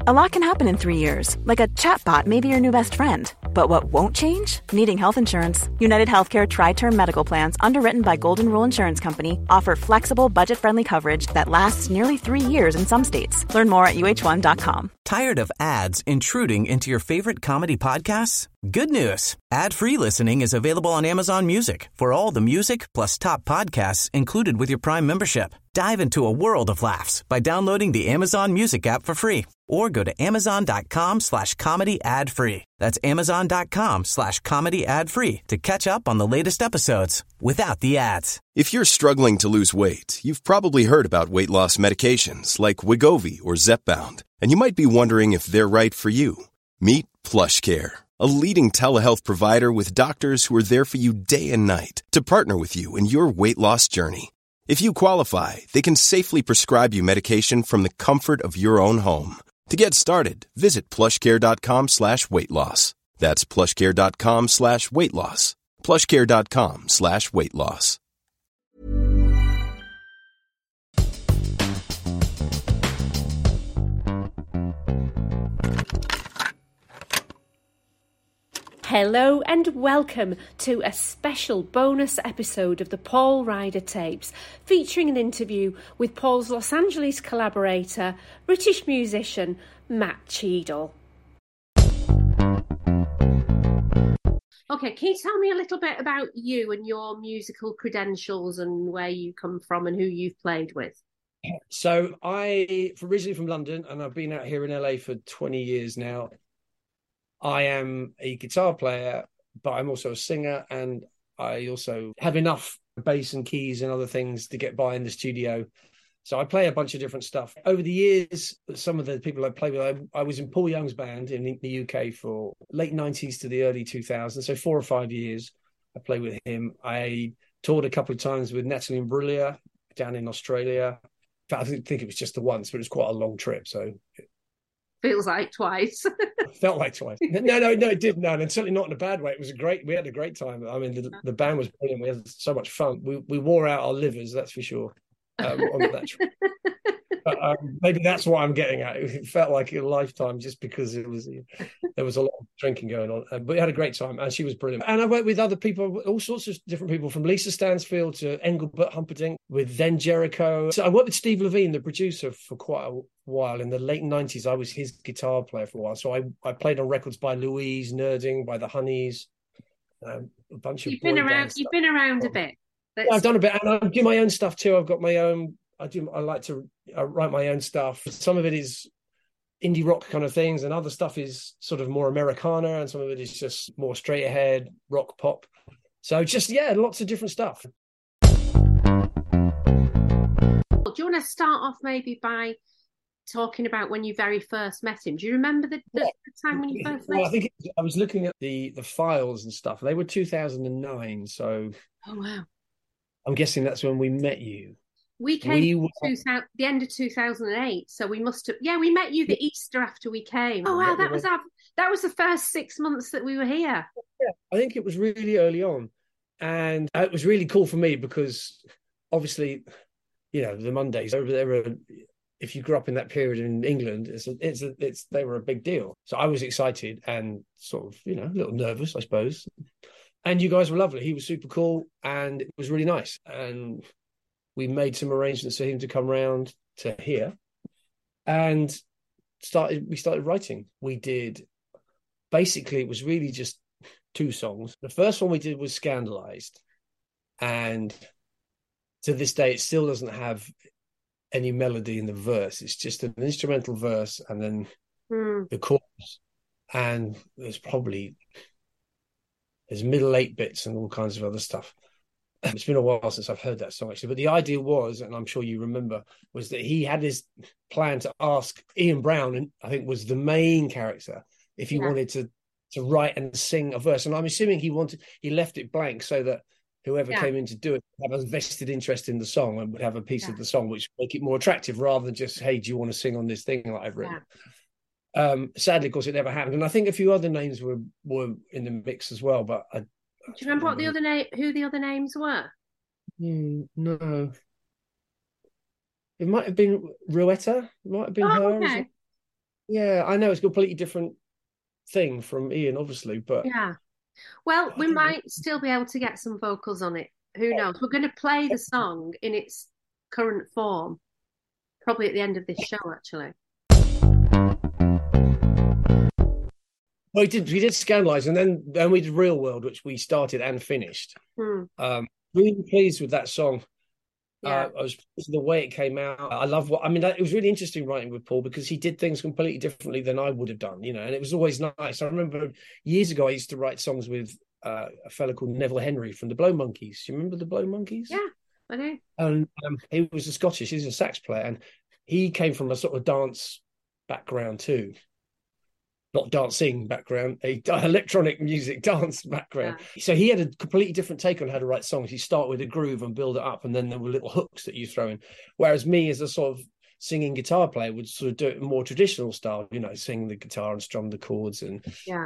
A lot can happen in 3 years, like a chatbot may be your new best friend. But what won't change? Needing health insurance. United Healthcare Tri-Term Medical Plans, underwritten by Golden Rule Insurance Company, offer flexible, budget-friendly coverage that lasts nearly 3 years in some states. Learn more at uh1.com. Tired of ads intruding into your favorite comedy podcasts? Good news. Ad-free listening is available on Amazon Music for all the music plus top podcasts included with your Prime membership. Dive into a world of laughs by downloading the Amazon Music app for free or go to amazon.com/comedy ad free. That's amazon.com/comedy ad free to catch up on the latest episodes without the ads. If you're struggling to lose weight, you've probably heard about weight loss medications like Wegovy or Zepbound, and you might be wondering if they're right for you. Meet PlushCare, a leading telehealth provider with doctors who are there for you day and night to partner with you in your weight loss journey. If you qualify, they can safely prescribe you medication from the comfort of your own home. To get started, visit plushcare.com/weight loss. That's plushcare.com/weight loss. plushcare.com/weight loss. Hello and welcome to a special bonus episode of the Paul Ryder Tapes, featuring an interview with Paul's Los Angeles collaborator, British musician Matt Cheadle. Okay, can you tell me a little bit about you and your musical credentials and where you come from and who you've played with? So I'm originally from London and I've been out here in LA for 20 years now. I am a guitar player, but I'm also a singer, and I also have enough bass and keys and other things to get by in the studio. So I play a bunch of different stuff. Over the years, some of the people I played with, I was in Paul Young's band in the UK for late 90s to the early 2000s, so 4 or 5 years I played with him. I toured a couple of times with Natalie Imbruglia down in Australia. In fact, I think it was just the once, but it was quite a long trip, so... Feels like twice. Felt like twice. No, it didn't. No, and certainly not in a bad way. It was we had a great time. I mean, the band was brilliant. We had so much fun. We wore out our livers, that's for sure, on that trip. But, maybe that's what I'm getting at. It felt like a lifetime just because there was a lot of drinking going on. But we had a great time, and she was brilliant. And I worked with other people, all sorts of different people, from Lisa Stansfield to Engelbert Humperdinck, with Then Jericho. So I worked with Steve Levine, the producer, for quite a while. In the late 90s, I was his guitar player for a while. So I played on records by Louise, Nerding, by the Honeys, a bunch of You've been around a bit. Yeah, I've done a bit, and I do my own stuff too. I've got my own. I like to write my own stuff. Some of it is indie rock kind of things, and other stuff is sort of more Americana, and some of it is just more straight ahead rock pop. So just, lots of different stuff. Do you want to start off maybe by talking about when you very first met him? Do you remember the time when you first met him? I think I was looking at the files and stuff. They were 2009, so... Oh, wow. I'm guessing that's when we met you. We came the end of 2008, so we must have... Yeah, we met you the Easter after we came. Oh, wow, that was the first 6 months that we were here. Yeah, I think it was really early on. And it was really cool for me because, obviously, the Mondays, if you grew up in that period in England, they were a big deal. So I was excited and sort of, a little nervous, I suppose. And you guys were lovely. He was super cool, and it was really nice. And we made some arrangements for him to come round to here, and we started writing. We did, basically, it was really just 2 songs. The first one we did was Scandalized, and to this day, it still doesn't have any melody in the verse. It's just an instrumental verse and then the chorus, and there's middle 8 bits and all kinds of other stuff. It's been a while since I've heard that song, actually. But the idea was, and I'm sure you remember, was that he had his plan to ask Ian Brown, and I think was the main character, if he wanted to write and sing a verse. And I'm assuming he left it blank so that whoever came in to do it would have a vested interest in the song and would have a piece of the song, which would make it more attractive rather than just, hey, do you want to sing on this thing that I've written? Yeah. Sadly, of course, it never happened. And I think a few other names were in the mix as well, but do you remember who the other names were? No. It might have been Ruetta. It might have been her. Okay. Yeah, I know it's a completely different thing from Ian, obviously, but Yeah. Well, we might still be able to get some vocals on it. Who knows? We're going to play the song in its current form, probably at the end of this show, actually. well, we did Scandalise, and then we did Real World, which we started and finished. Really pleased with that song. Yeah. I was pleased with the way it came out. I love it was really interesting writing with Paul because he did things completely differently than I would have done, and it was always nice. I remember years ago I used to write songs with a fella called Neville Henry from the Blow Monkeys. Do you remember the Blow Monkeys? Yeah, I do. And he was he's a sax player, and he came from a sort of dance background too. Not dancing background, a electronic music dance background. Yeah. So he had a completely different take on how to write songs. You start with a groove and build it up, and then there were little hooks that you throw in. Whereas me, as a sort of singing guitar player, would sort of do it more traditional style, sing the guitar and strum the chords and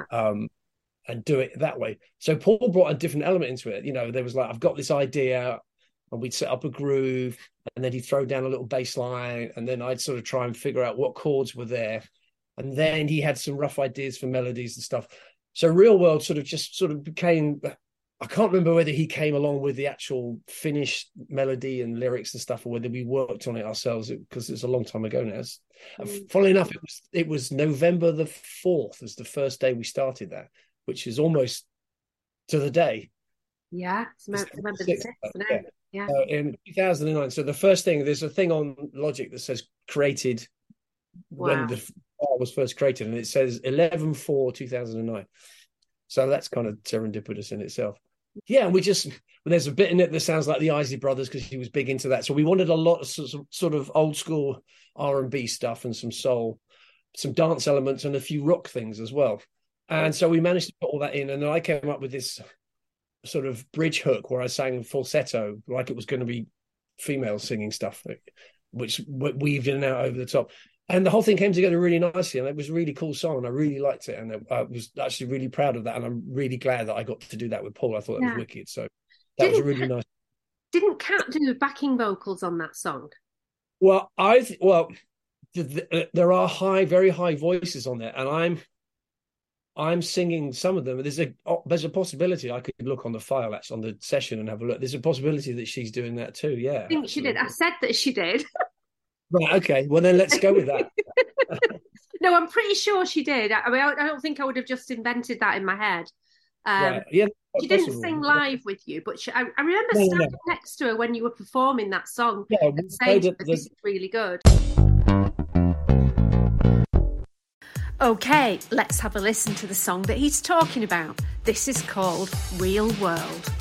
do it that way. So Paul brought a different element into it. There was like, I've got this idea, and we'd set up a groove, and then he'd throw down a little bass line, and then I'd sort of try and figure out what chords were there. And then he had some rough ideas for melodies and stuff. So Real World sort of became, I can't remember whether he came along with the actual finished melody and lyrics and stuff, or whether we worked on it ourselves, because it's a long time ago now. Funnily enough, it was November the 4th was the first day we started that, which is almost to the day. Yeah, it's November the 6th. Yeah. In 2009. So the first thing, there's a thing on Logic that says created when the file was first created, and it says 11/4/2009. So that's kind of serendipitous in itself. Yeah, and there's a bit in it that sounds like the Isley Brothers, because he was big into that. So we wanted a lot of sort of old school R&B stuff and some soul, some dance elements, and a few rock things as well. And so we managed to put all that in, and then I came up with this sort of bridge hook where I sang falsetto, like it was going to be female singing stuff, which weaved in and out over the top. And the whole thing came together really nicely, and it was a really cool song, and I really liked it, and I was actually really proud of that, and I'm really glad that I got to do that with Paul. I thought it was wicked, so that was really nice. Didn't Kat do backing vocals on that song? Well, there are very high voices on there, and I'm singing some of them. There's a possibility I could look on the file, actually, on the session, and have a look. There's a possibility that she's doing that too. Yeah, I think she did. I said that she did. Right, okay. Well, then let's go with that. No, I'm pretty sure she did. I mean, I don't think I would have just invented that in my head. Right. Yeah, she didn't sing live with you, but I remember standing next to her when you were performing that song and saying, this is really good. Okay, let's have a listen to the song that he's talking about. This is called Real World.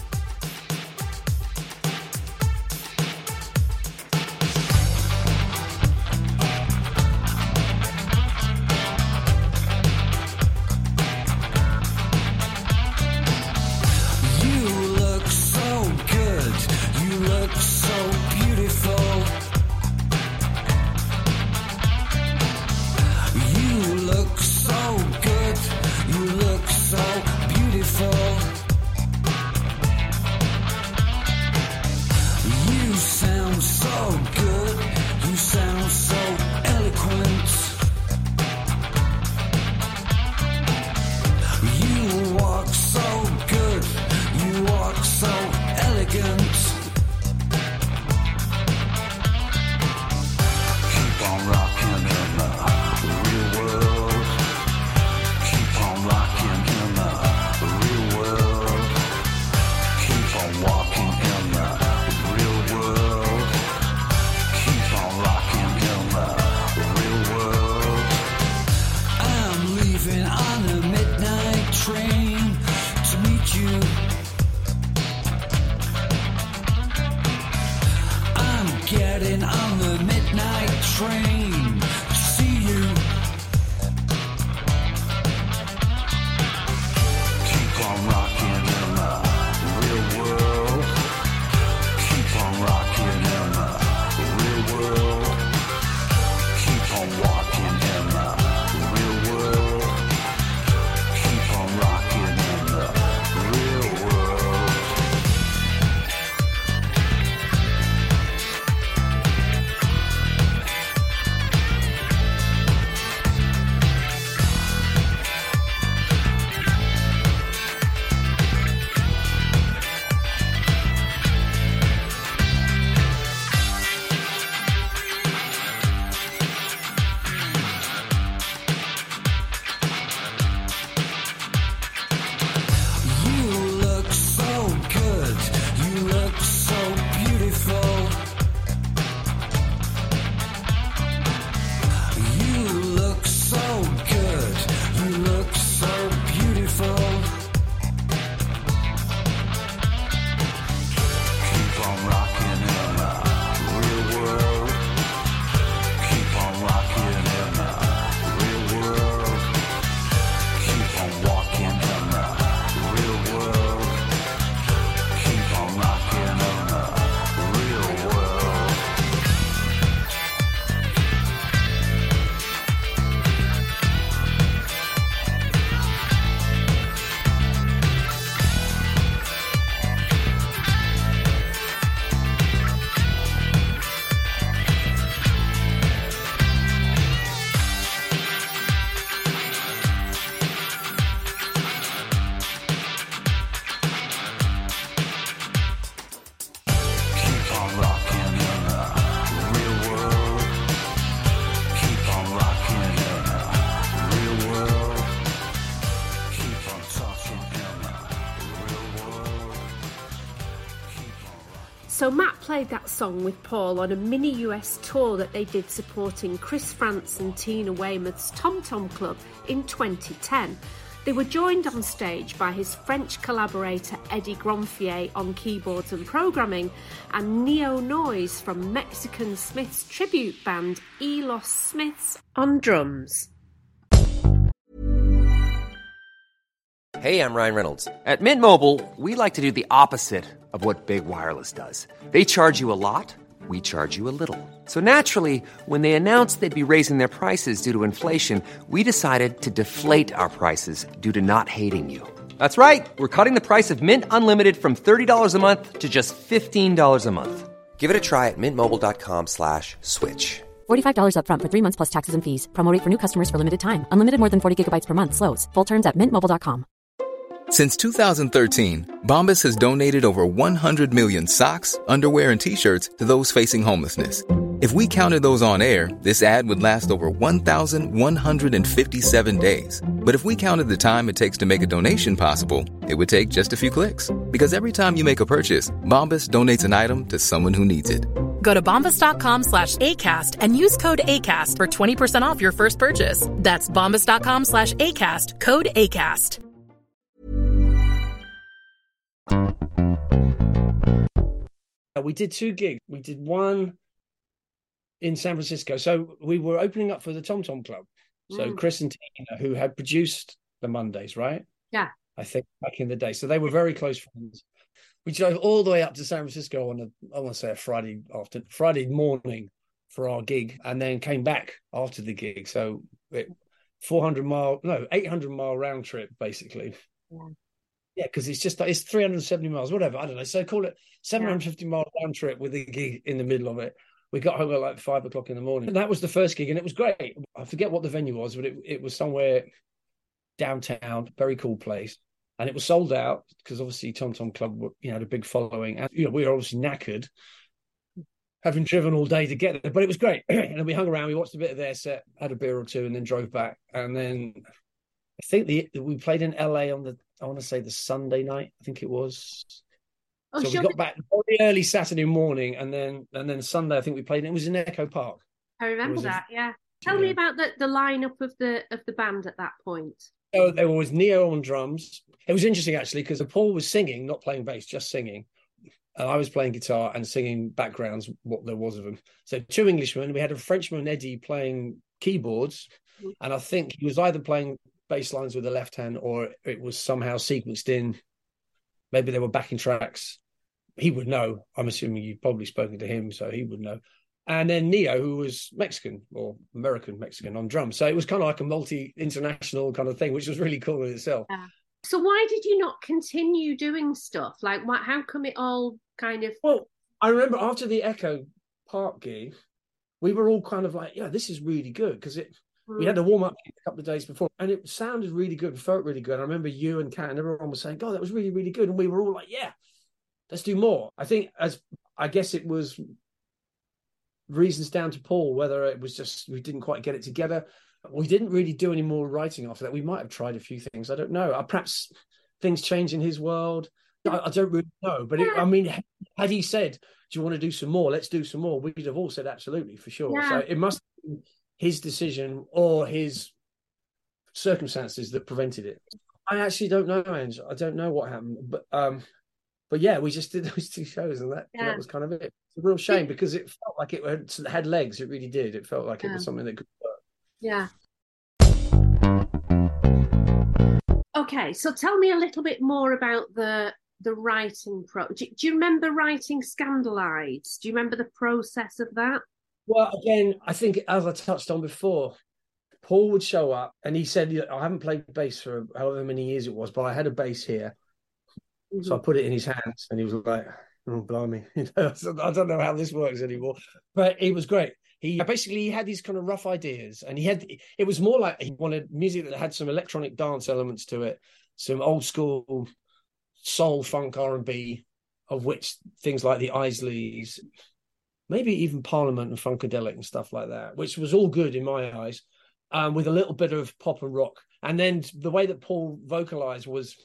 Keep on rocking in the So Matt played that song with Paul on a mini US tour that they did supporting Chris France and Tina Weymouth's Tom Tom Club in 2010. They were joined on stage by his French collaborator Eddie Gronfier on keyboards and programming, and Neo Noise from Mexican Smiths tribute band Elos Smiths on drums. Hey, I'm Ryan Reynolds. At Mint Mobile, we like to do the opposite of what Big Wireless does. They charge you a lot, we charge you a little. So naturally, when they announced they'd be raising their prices due to inflation, we decided to deflate our prices due to not hating you. That's right. We're cutting the price of Mint Unlimited from $30 a month to just $15 a month. Give it a try at mintmobile.com/switch. $45 up front for 3 months plus taxes and fees. Promo rate for new customers for limited time. Unlimited more than 40 gigabytes per month. Slows full terms at mintmobile.com. Since 2013, Bombas has donated over 100 million socks, underwear, and T-shirts to those facing homelessness. If we counted those on air, this ad would last over 1,157 days. But if we counted the time it takes to make a donation possible, it would take just a few clicks. Because every time you make a purchase, Bombas donates an item to someone who needs it. Go to bombas.com/ACAST and use code ACAST for 20% off your first purchase. That's bombas.com/ACAST, code ACAST. We did 2 gigs. We did one in San Francisco. So we were opening up for the Tom Tom Club. So Chris and Tina, who had produced the Mondays, right? Yeah. I think back in the day. So they were very close friends. We drove all the way up to San Francisco on a Friday morning for our gig, and then came back after the gig. So 800 mile round trip, basically. Yeah, because it's 370 miles, whatever. I don't know. So call it 750 mile round trip with a gig in the middle of it. We got home at like 5 o'clock in the morning. And that was the first gig, and it was great. I forget what the venue was, but it was somewhere downtown, very cool place. And it was sold out because obviously Tom Tom Club had a big following. And we were obviously knackered, having driven all day to get there. But it was great. And then we hung around, we watched a bit of their set, had a beer or two, and then drove back. And then I think we played in LA on the Sunday night, I think it was. So we got back very early Saturday morning, and then Sunday I think we played. It was in Echo Park. I remember that. Yeah. Tell me about the lineup of the band at that point. So there was Neo on drums. It was interesting actually because Paul was singing, not playing bass, just singing. And I was playing guitar and singing backgrounds, what there was of them. So 2 Englishmen. We had a Frenchman, Eddie, playing keyboards, and I think he was either playing bass lines with the left hand, or it was somehow sequenced in. Maybe they were backing tracks. He would know. I'm assuming you've probably spoken to him, so he would know. And then Neo, who was Mexican or American Mexican on drums. So it was kind of like a multi-international kind of thing, which was really cool in itself. Yeah. So why did you not continue doing stuff? Like, how come it all kind of... Well, I remember after the Echo Park gig, we were all kind of like, yeah, this is really good, because we had a warm-up a couple of days before, and it sounded really good and felt really good. I remember you and Kat and everyone was saying, God, that was really, really good. And we were all like, yeah, let's do more. I guess it was reasons down to Paul, whether it was just we didn't quite get it together. We didn't really do any more writing after that. We might have tried a few things. I don't know. Perhaps things change in his world. I don't really know. But had he said, do you want to do some more? Let's do some more. We'd have all said absolutely, for sure. Yeah. So it must be his decision or his circumstances that prevented it. I actually don't know, Ange. I don't know what happened. But yeah, we just did those 2 shows, and that was kind of it. It's a real shame because it felt like it had legs. It really did. It felt like it was something that could work. Yeah. Okay, so tell me a little bit more about the writing do you remember writing Scandalize? Do you remember the process of that? Well, again, I think as I touched on before, Paul would show up and he said, I haven't played bass for however many years it was, but I had a bass here. Mm-hmm. So I put it in his hands and he was like, oh, blimey. I don't know how this works anymore. But it was great. He had these kind of rough ideas, and it was more like he wanted music that had some electronic dance elements to it, some old school soul, funk, R&B, of which things like the Isleys, maybe even Parliament and Funkadelic and stuff like that, which was all good in my eyes, with a little bit of pop and rock. And then the way that Paul vocalized was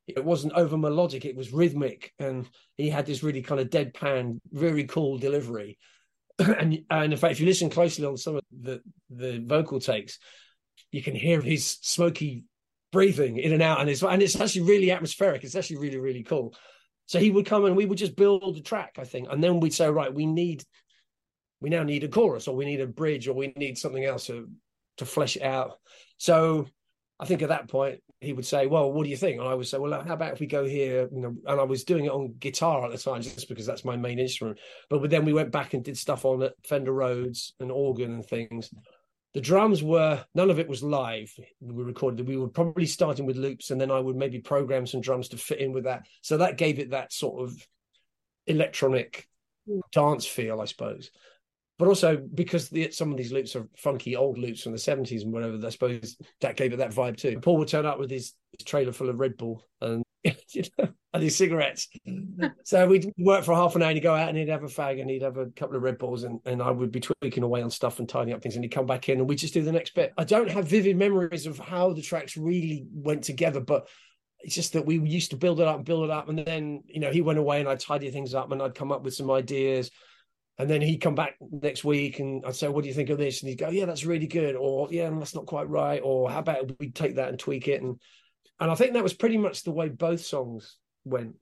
it wasn't over melodic, it was rhythmic, and he had this really kind of deadpan, very cool delivery. And in fact, if you listen closely on some of the vocal takes, you can hear his smoky breathing in and out, and it's actually really atmospheric. It's actually really, really cool. So he would come and we would just build a track, I think, and then we'd say, right, we now need a chorus, or we need a bridge, or we need something else to flesh it out. So I think at that point he would say, well, what do you think? And I would say, well, how about if we go here, and I was doing it on guitar at the time just because that's my main instrument. But then we went back and did stuff on Fender Rhodes and organ and things. The drums none of it was live. We recorded. We were probably starting with loops, and then I would maybe program some drums to fit in with that. So that gave it that sort of electronic dance feel, I suppose. But also because some of these loops are funky old loops from the 70s and whatever, I suppose that gave it that vibe too. Paul would turn up with his trailer full of Red Bull and and his cigarettes. So we'd work for half an hour, and he'd go out and he'd have a fag and he'd have a couple of Red Bulls, and I would be tweaking away on stuff and tidying up things, and he'd come back in and we'd just do the next bit. I don't have vivid memories of how the tracks really went together, but it's just that we used to build it up, and then, he went away and I'd tidy things up and I'd come up with some ideas. And then he'd come back next week and I'd say, what do you think of this? And he'd go, yeah, that's really good. Or, yeah, that's not quite right. Or how about we take that and tweak it? And I think that was pretty much the way both songs went.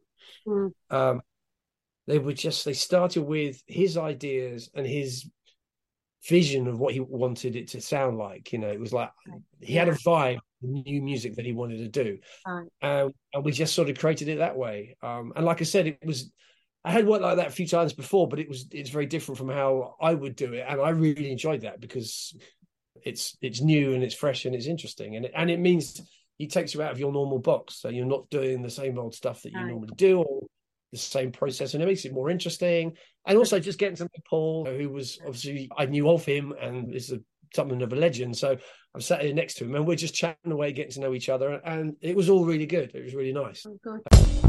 They started with his ideas and his vision of what he wanted it to sound like. It was like he had a vibe, new music that he wanted to do. And we just sort of created it that way. And like I said, I had worked like that a few times before, but it's very different from how I would do it, and I really enjoyed that because it's new and it's fresh and it's interesting, and it means he takes you out of your normal box, so you're not doing the same old stuff that you normally do or the same process, and it makes it more interesting. And also just getting to know Paul, who was obviously I knew of him and is something of a legend, so I'm sat here next to him and we're just chatting away, getting to know each other, and it was all really good. It was really nice. Oh, good.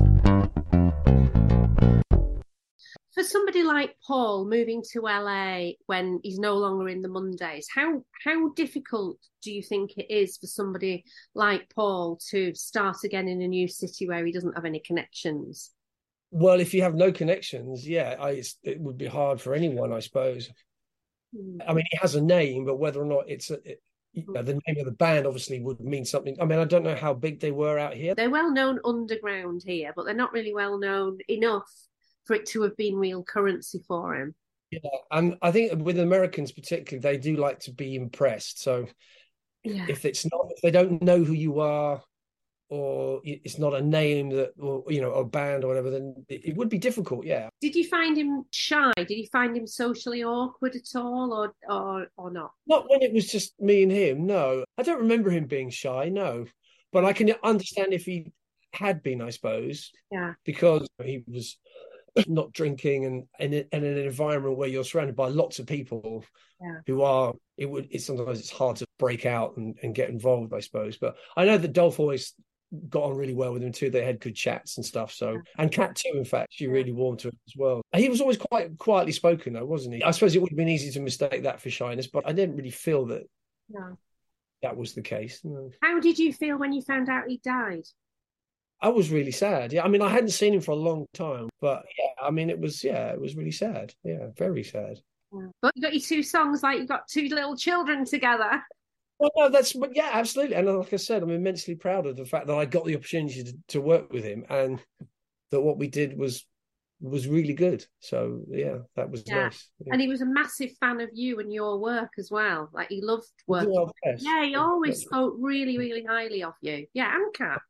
For somebody like Paul moving to LA when he's no longer in the Mondays, how difficult do you think it is for somebody like Paul to start again in a new city where he doesn't have any connections? Well, if you have no connections, it would be hard for anyone, I suppose. I mean, he has a name, but whether or not it's the name of the band obviously would mean something. I mean, I don't know how big they were out here. They're well known underground here, but they're not really well known enough for it to have been real currency for him. Yeah, and I think with Americans particularly, they do like to be impressed. So if they don't know who you are, or it's not a name or a band or whatever, then it would be difficult. Yeah. Did you find him shy? Did you find him socially awkward at all, or not? Not when it was just me and him. No, I don't remember him being shy. No, but I can understand if he had been, I suppose. Yeah, because he was not drinking and in an environment where you're surrounded by lots of people who are, sometimes it's hard to break out and get involved, I suppose. But I know that Dolph always got on really well with him too. They had good chats and stuff. So, and Kat too, in fact, she really warmed to him as well. He was always quite quietly spoken though, wasn't he? I suppose it would have been easy to mistake that for shyness, but I didn't really feel that that was the case. No. How did you feel when you found out he died? I was really sad. Yeah, I mean, I hadn't seen him for a long time, but I mean, it was really sad. Yeah, very sad. Yeah. But you got your two songs, like you got two little children together. Well, no, absolutely. And like I said, I'm immensely proud of the fact that I got the opportunity to work with him, and that what we did was really good. So yeah, that was nice. Yeah. And he was a massive fan of you and your work as well. Like he loved working. Yeah, he always spoke really, really highly of you. Yeah, and Kat.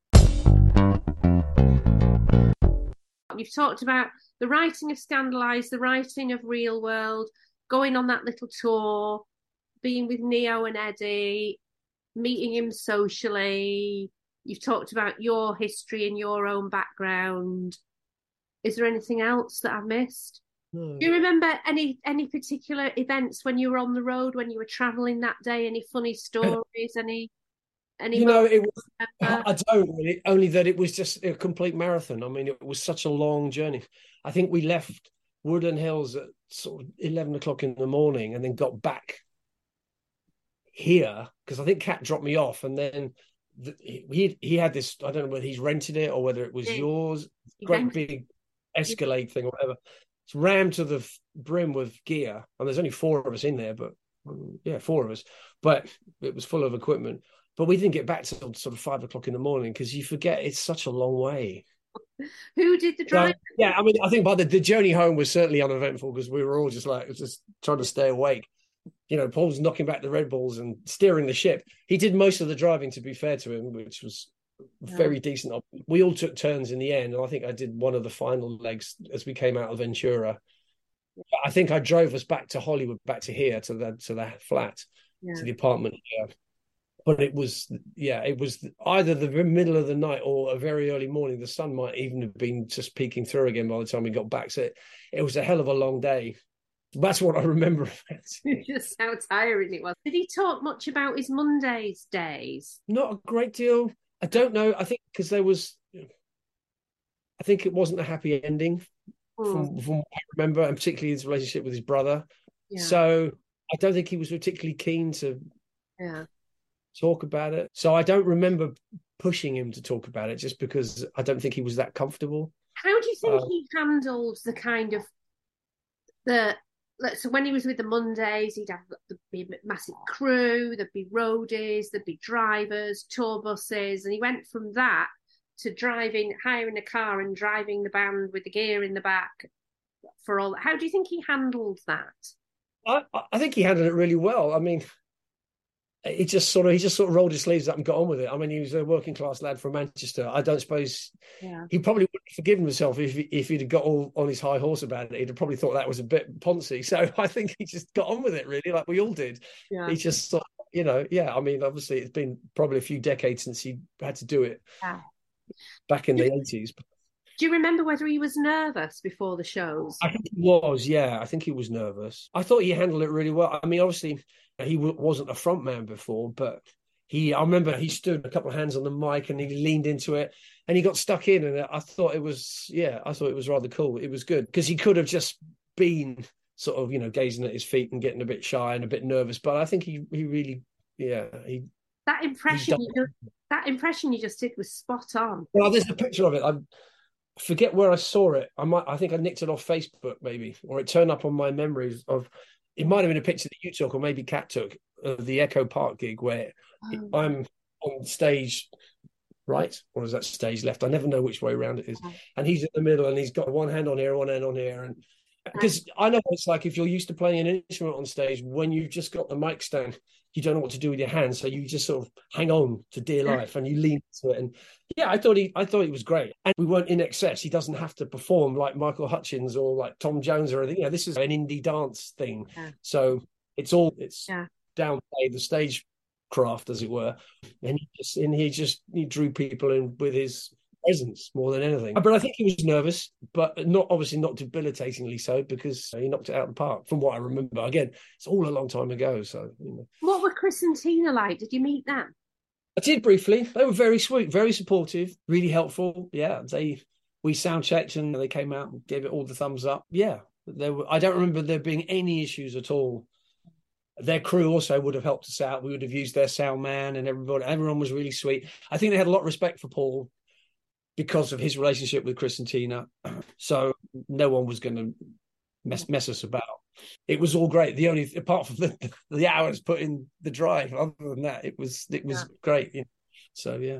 You've talked about the writing of Scandalised, the writing of Real World, going on that little tour, being with Neo and Eddie, meeting him socially. You've talked about your history and your own background. Is there anything else that I've missed? No. Do you remember any particular events when you were on the road, when you were travelling that day? Any funny stories? Any it was, I don't really, only that it was just a complete marathon. I mean, it was such a long journey. I think we left Woodland Hills at sort of 11 o'clock in the morning and then got back here because I think Kat dropped me off, and then he had this, I don't know whether he's rented it or whether it was yours, great big Escalade thing or whatever. It's rammed to the brim with gear, and there's only 4 of us in there, but 4 of us, but it was full of equipment. But we didn't get back till sort of 5 o'clock in the morning because you forget it's such a long way. Who did the driving? Yeah, I mean, I think by the journey home was certainly uneventful because we were all just trying to stay awake. You know, Paul's knocking back the Red Bulls and steering the ship. He did most of the driving, to be fair to him, which was very decent. We all took turns in the end, and I think I did one of the final legs as we came out of Ventura. I think I drove us back to Hollywood, back to here, to the flat, to the apartment here. But it was either the middle of the night or a very early morning. The sun might even have been just peeking through again by the time we got back. So it was a hell of a long day. That's what I remember. Just how tiring it was. Did he talk much about his Mondays days? Not a great deal. I don't know. I think because it wasn't a happy ending from what I remember, and particularly his relationship with his brother. Yeah. So I don't think he was particularly keen to talk about it. So I don't remember pushing him to talk about it just because I don't think he was that comfortable. How do you think he handled the kind of so when he was with the Mondays, there'd be a massive crew, there'd be roadies, there'd be drivers, tour buses, and he went from that to hiring a car and driving the band with the gear in the back for all that. How do you think he handled that? I think he handled it really well. I mean, he just sort of rolled his sleeves up and got on with it. I mean, he was a working class lad from Manchester. I don't suppose he probably wouldn't have forgiven himself if he'd have got all on his high horse about it. He'd have probably thought that was a bit poncy. So I think he just got on with it, really, like we all did. Yeah. He just thought, I mean, obviously it's been probably a few decades since he had to do it back in the 80s. Do you remember whether he was nervous before the shows? I think he was, I think he was nervous. I thought he handled it really well. I mean, obviously, he wasn't a front man before, but I remember he stood a couple of hands on the mic and he leaned into it and he got stuck in. And I thought it was rather cool. It was good because he could have just been sort of, gazing at his feet and getting a bit shy and a bit nervous. But I think he really, that impression you just did was spot on. Well, there's a picture of it. I forget where I saw it. I think I nicked it off Facebook maybe, or it turned up on my memories of. It might have been a picture that you took, or maybe Kat took, of the Echo Park gig where I'm on stage right, or is that stage left? I never know which way around it is. And he's in the middle, and he's got one hand on here, and because I know what it's like if you're used to playing an instrument on stage, when you've just got the mic stand, you don't know what to do with your hands, so you just sort of hang on to dear life and you lean into it. And I thought he was great. And we weren't in excess. He doesn't have to perform like Michael Hutchins or like Tom Jones or anything. This is an indie dance thing. So it's downplay the stage craft, as it were. And he drew people in with his presence more than anything. But I think he was nervous, but not debilitatingly so, because he knocked it out of the park from what I remember. Again, it's all a long time ago. So What were Chris and Tina like? Did you meet them? I did briefly. They were very sweet, very supportive, really helpful. We sound checked and they came out and gave it all the thumbs up. I don't remember there being any issues at all. Their crew also would have helped us out. We would have used their sound man, and everyone was really sweet. I think they had a lot of respect for Paul because of his relationship with Chris and Tina. So no one was going to mess us about. It was all great. Apart from the hours put in the drive, other than that, it was great. So, yeah.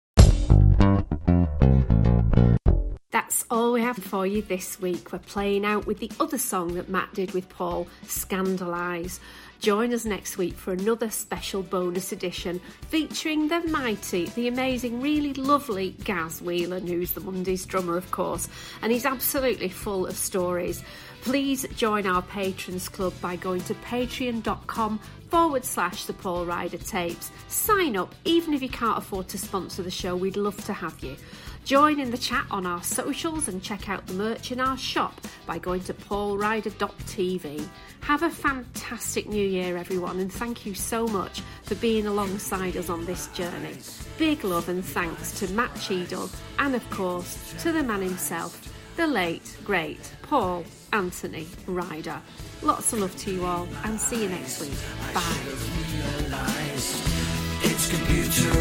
That's all we have for you this week. We're playing out with the other song that Matt did with Paul, Scandalise. Join us next week for another special bonus edition featuring the mighty, the amazing, really lovely Gaz Whelan, who's the Mondays drummer, of course, and he's absolutely full of stories. Please join our Patrons Club by going to patreon.com/The Paul Ryder Tapes. Sign up, even if you can't afford to sponsor the show, we'd love to have you. Join in the chat on our socials and check out the merch in our shop by going to paulryder.tv. Have a fantastic new year, everyone, and thank you so much for being alongside us on this journey. Big love and thanks to Matt Cheadle and, of course, to the man himself, the late, great Paul Anthony Ryder. Lots of love to you all, and see you next week. Bye. It's computerized.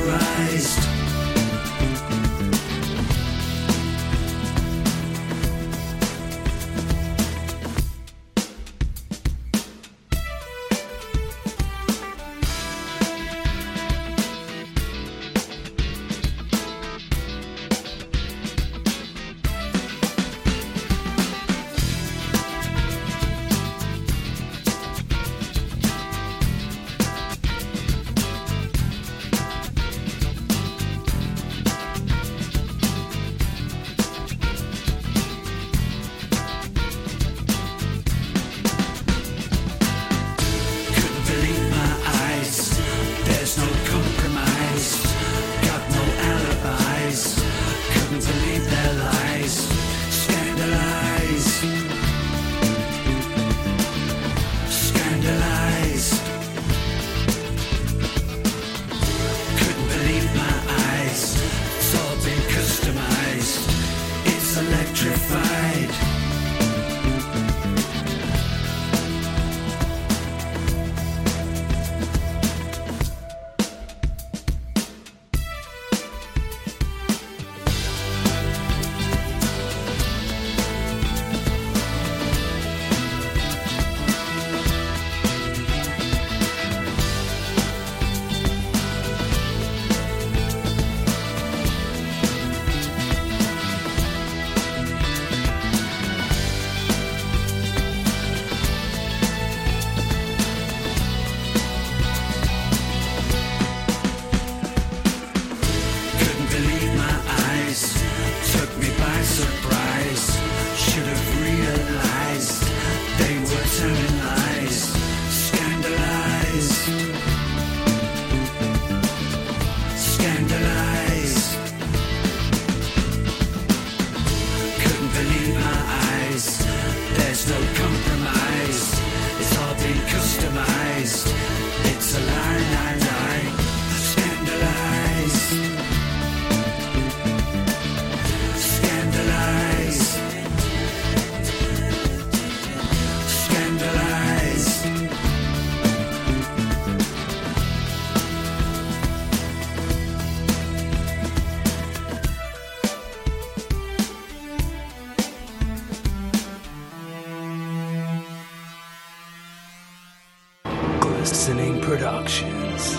Glistening Productions.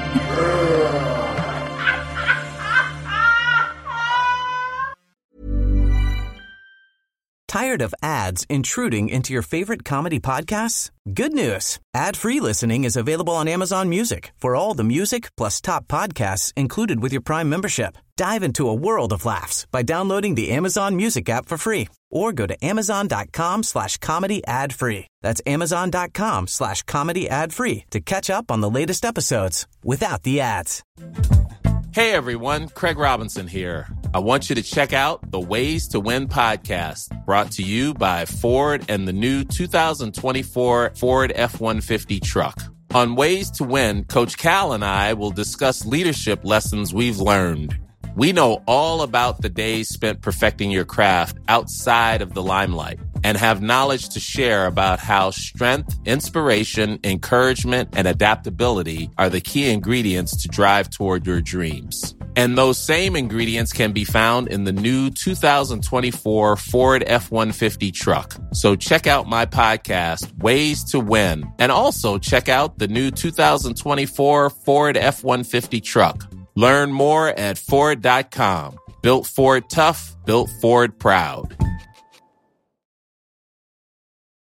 Tired of ads intruding into your favorite comedy podcasts? Good news. Ad-free listening is available on Amazon Music for all the music plus top podcasts included with your Prime membership. Dive into a world of laughs by downloading the Amazon Music app for free or go to amazon.com/comedy ad-free. That's amazon.com/comedy ad-free to catch up on the latest episodes without the ads. Hey everyone, Craig Robinson here. I want you to check out the Ways to Win podcast, brought to you by Ford and the new 2024 Ford F-150 truck. On Ways to Win, Coach Cal and I will discuss leadership lessons we've learned. We know all about the days spent perfecting your craft outside of the limelight and have knowledge to share about how strength, inspiration, encouragement, and adaptability are the key ingredients to drive toward your dreams. And those same ingredients can be found in the new 2024 Ford F-150 truck. So check out my podcast, Ways to Win, and also check out the new 2024 Ford F-150 truck. Learn more at Ford.com. Built Ford tough, built Ford proud.